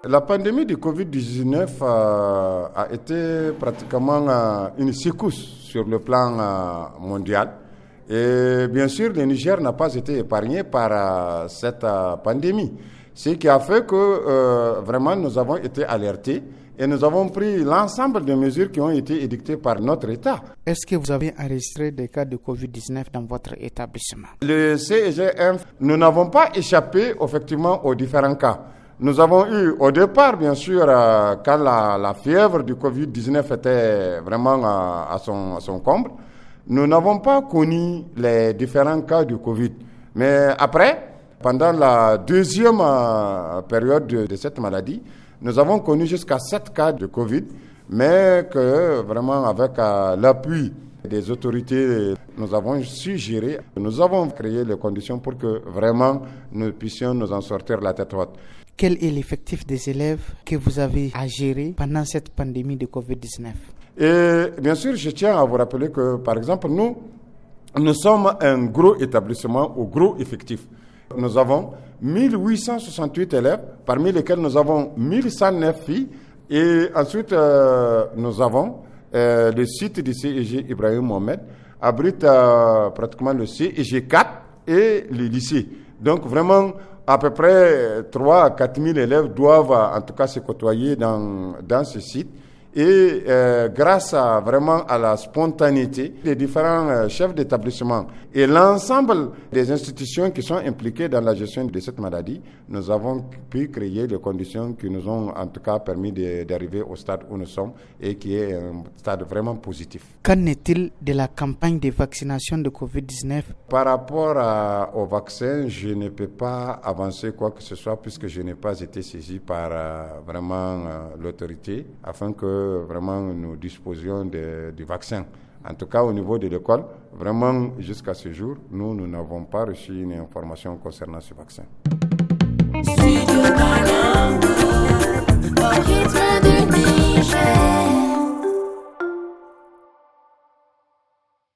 La pandémie du Covid-19 a été pratiquement une secousse sur le plan mondial. Et bien sûr, le Niger n'a pas été épargné par cette pandémie. Ce qui a fait que vraiment nous avons été alertés et nous avons pris l'ensemble des mesures qui ont été édictées par notre État. Est-ce que vous avez enregistré des cas de Covid-19 dans votre établissement? Le CEGM, nous n'avons pas échappé effectivement aux différents cas. Nous avons eu au départ, bien sûr, quand la fièvre du Covid-19 était vraiment à son comble, nous n'avons pas connu les différents cas du Covid. Mais après, pendant la deuxième période de cette maladie, nous avons connu jusqu'à 7 cas de Covid, mais que vraiment avec l'appui des autorités, nous avons su gérer. Nous avons créé les conditions pour que vraiment nous puissions nous en sortir la tête haute. Quel est l'effectif des élèves que vous avez à gérer pendant cette pandémie de Covid-19? Et bien sûr, je tiens à vous rappeler que, par exemple, nous sommes un gros établissement au gros effectif. Nous avons 1868 élèves, parmi lesquels nous avons 1109 filles. Et ensuite, nous avons le site du CEG Ibrahim Mohamed, abrite pratiquement le CEG 4 et le lycée. Donc vraiment, à peu près 3 à 4 000 élèves doivent en tout cas se côtoyer dans ce site. Et grâce vraiment à la spontanéité des différents chefs d'établissement et l'ensemble des institutions qui sont impliquées dans la gestion de cette maladie, nous avons pu créer les conditions qui nous ont en tout cas permis d'arriver au stade où nous sommes et qui est un stade vraiment positif. Qu'en est-il de la campagne de vaccination de Covid-19? Par rapport au vaccin, je ne peux pas avancer quoi que ce soit puisque je n'ai pas été saisi par vraiment l'autorité afin que vraiment nous disposions du vaccin. En tout cas, au niveau de l'école, vraiment jusqu'à ce jour, nous n'avons pas reçu une information concernant ce vaccin.